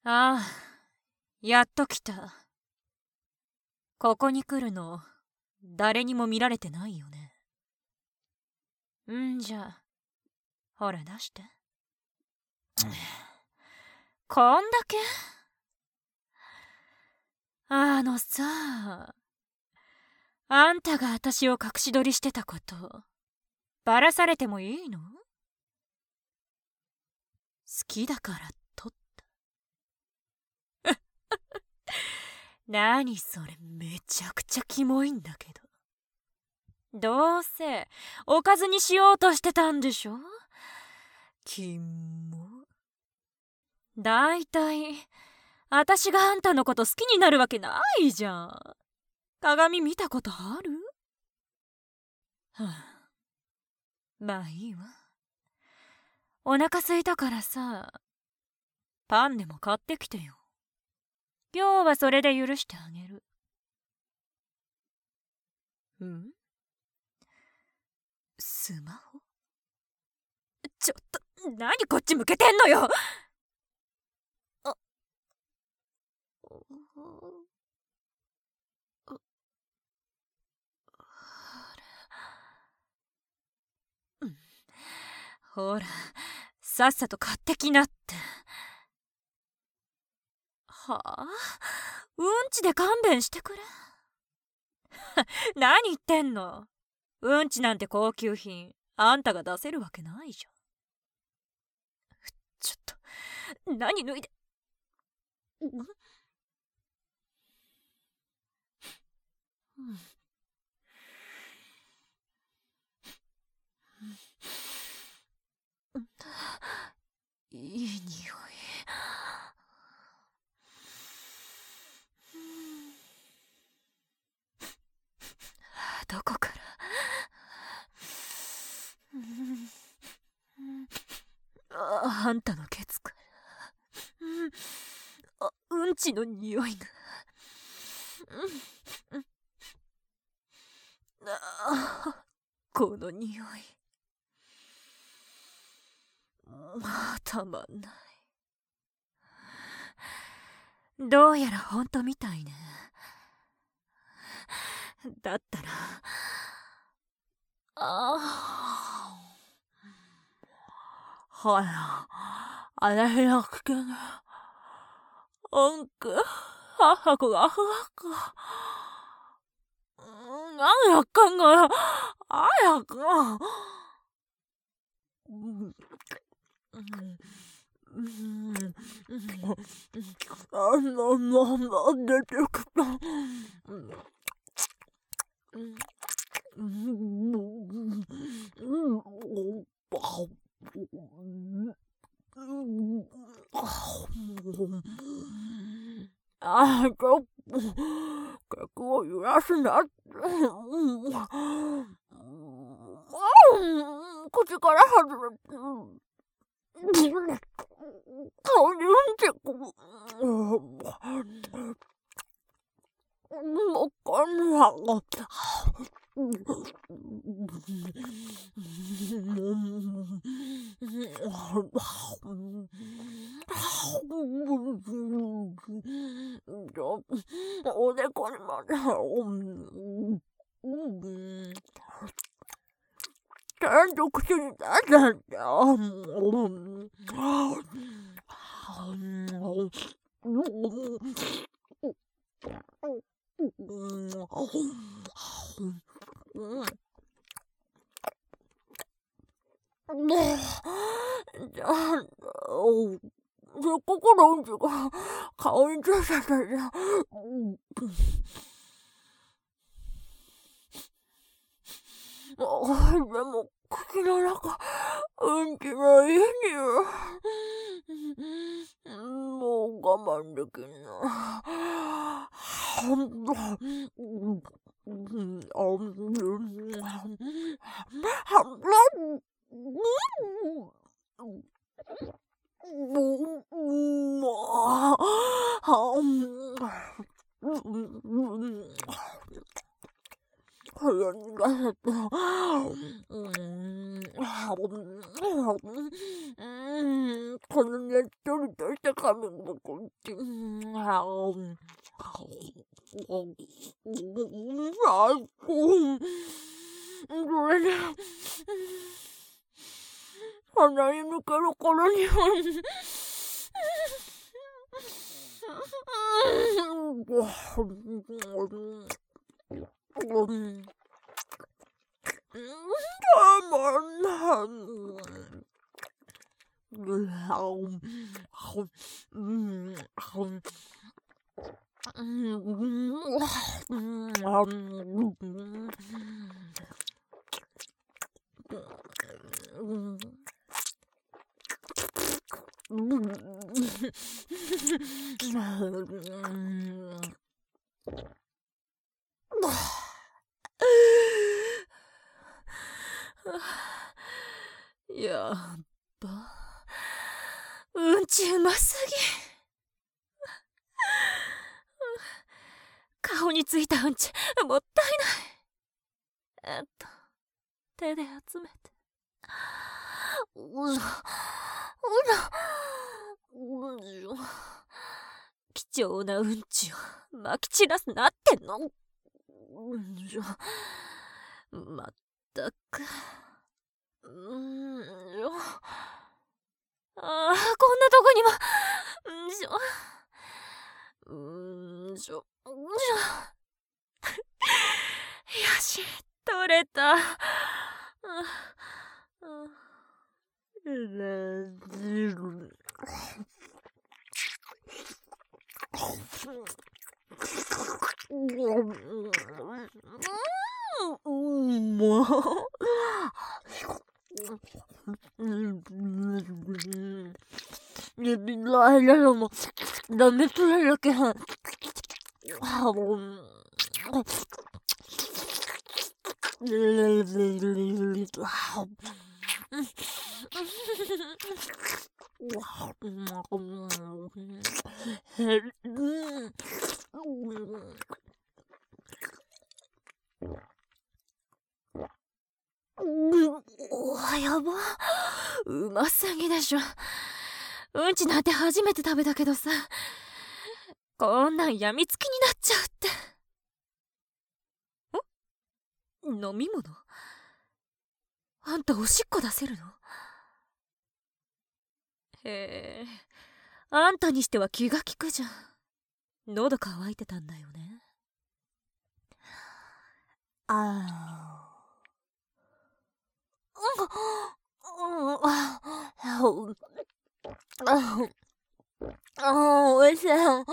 ああ、やっと来た。ここに来るの、誰にも見られてないよね。んじゃ、ほら出して。こんだけ？さ、あんたが私を隠し撮りしてたこと、バラされてもいいの？好きだから撮った。何それ、めちゃくちゃキモいんだけど。どうせおかずにしようとしてたんでしょ？キモ。だいたい私があんたのこと好きになるわけないじゃん。鏡見たことある？はあ、まあいいわ。お腹空いたからさ、パンでも買ってきてよ。今日はそれで許してあげる。スマホ？ちょっと、何こっち向けてんのよ！あ、ほら、さっさと買ってきなって。はあ？うんちで勘弁してくれ。何言ってんの？うんちなんて高級品、あんたが出せるわけないじゃん。ちょっと、何脱いで。いい匂い。どこから？あんたのケツから。うんちの匂いが。この匂い。たまんない。どうやらほんとみたいね。だったら、ほら、私の口が、うんく、早くがふわく。何やっかんが、早く。出てきた。ちょっと、客を揺らすなって。口から外れて。顔にうんちく。わかんなかった。おでこにまで。ちゃんと口に出したんだよ。せっかくのうんちが顔についちゃったじゃん。でも口の中、うんちのいい匂い。もう我慢できんな。 このねっとりとした噛み心地。最高。それで、鼻に抜ける頃には、たまんない。やっば、うんちうますぎ。顔についたうんちもったいない。手で集めて。貴重なうんちをまき散らすなっての。まったく。こんなとこにも。よし、取れた。もダメ取れるけん。やば、うますぎでしょ。うんちなんて初めて食べたけどさ、こんなんやみつきになっちゃうって。飲み物？あんたおしっこ出せるの？へえ、あんたにしては気が利くじゃん。喉乾いてたんだよね。おいしい。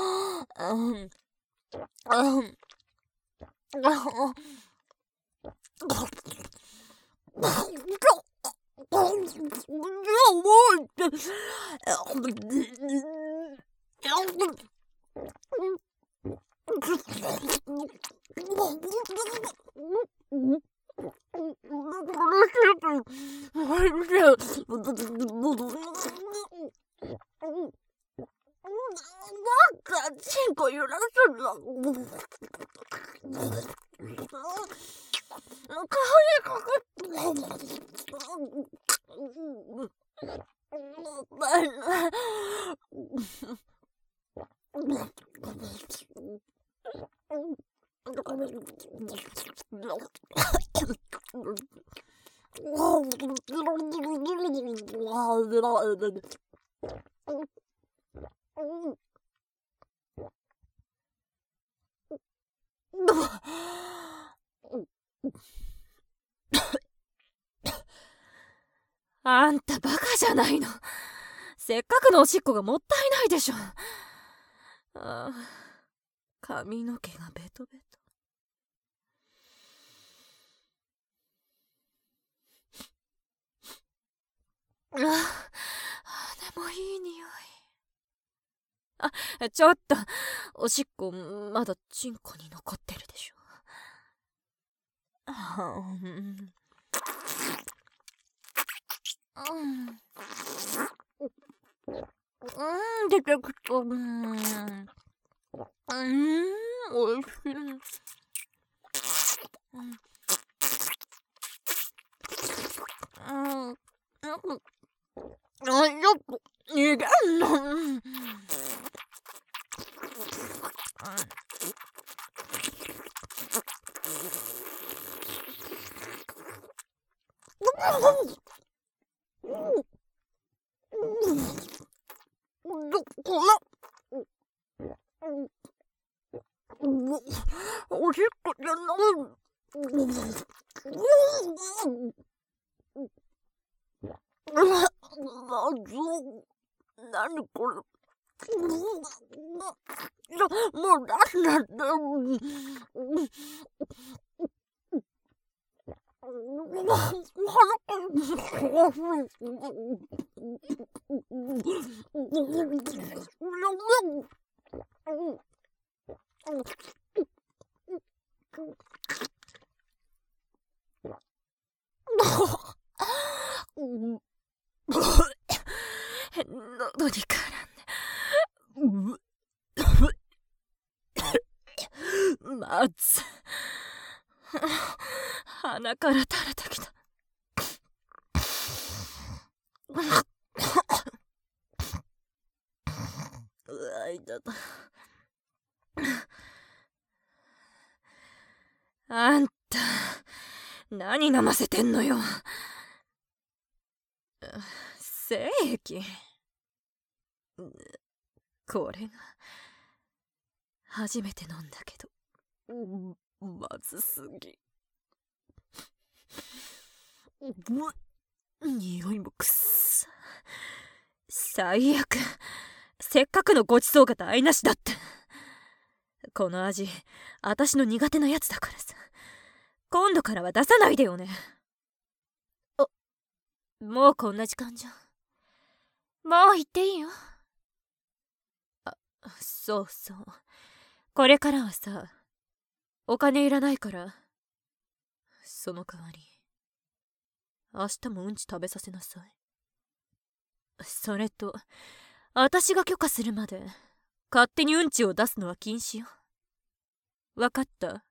チンコ揺らすんだ。顔にかかって。あんたバカじゃないの。せっかくのおしっこがもったいないでしょ。髪の毛がベトベト。でもいい匂い。ちょっと、おしっこまだチンコに残ってるでしょ。出てくた。おいしい。ちょっと逃げんの。おしっこじゃない。何これ。もう出すなって。喉に絡んで。まず鼻から垂れてきた。うわ、いたた。あんた何飲ませてんのよ。精液。これが初めて飲んだけどまずすぎ。匂いもくっさ。最悪。せっかくのごちそうが台無しだって。この味私の苦手なやつだからさ。今度からは出さないでよね。もうこんな時間じゃん。もう行っていいよ。そうそう。これからはさ、お金いらないから、その代わり明日もうんち食べさせなさい。それと私が許可するまで勝手にうんちを出すのは禁止よ。わかった？